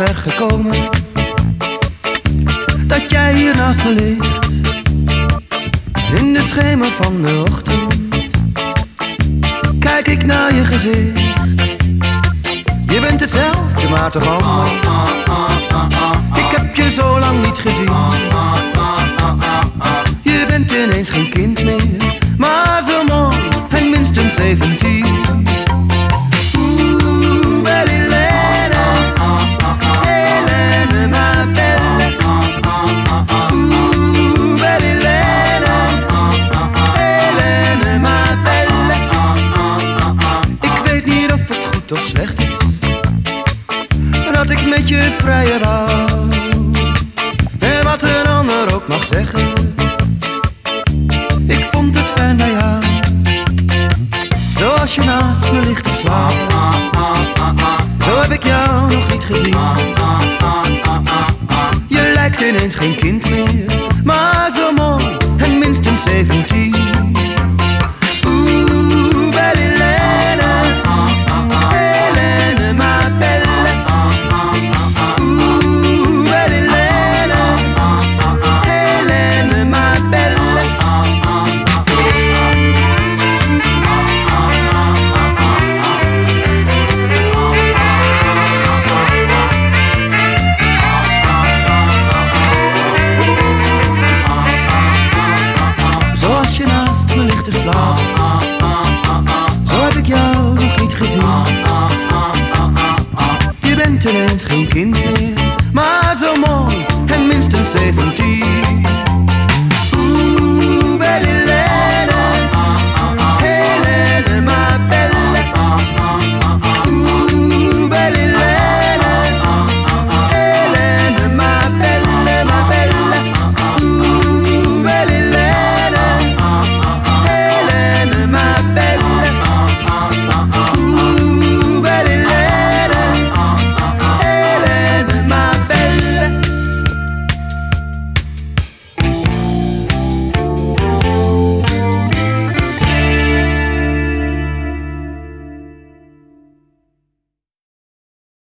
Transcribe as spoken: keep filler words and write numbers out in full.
zover gekomen dat jij hier naast me ligt. In de schemer van de ochtend kijk ik naar je gezicht. Je bent hetzelfde, maar toch anders. Ik heb je zo lang niet gezien. Je bent ineens geen kind meer, maar zo mooi en minstens zeventien. Oeh, belle Helene, Helene, ma belle. Oeh, belle Helene, Helene, ma belle. Ik weet niet of het goed of slecht is dat ik met je vrije wou. En wat een ander ook mag zeggen, ik vond het fijn bij jou. Zoals je naast me ligt te slapen, zo heb ik jou nog niet gezien. Je lijkt ineens geen kind meer, maar zo mooi en minstens zeventien.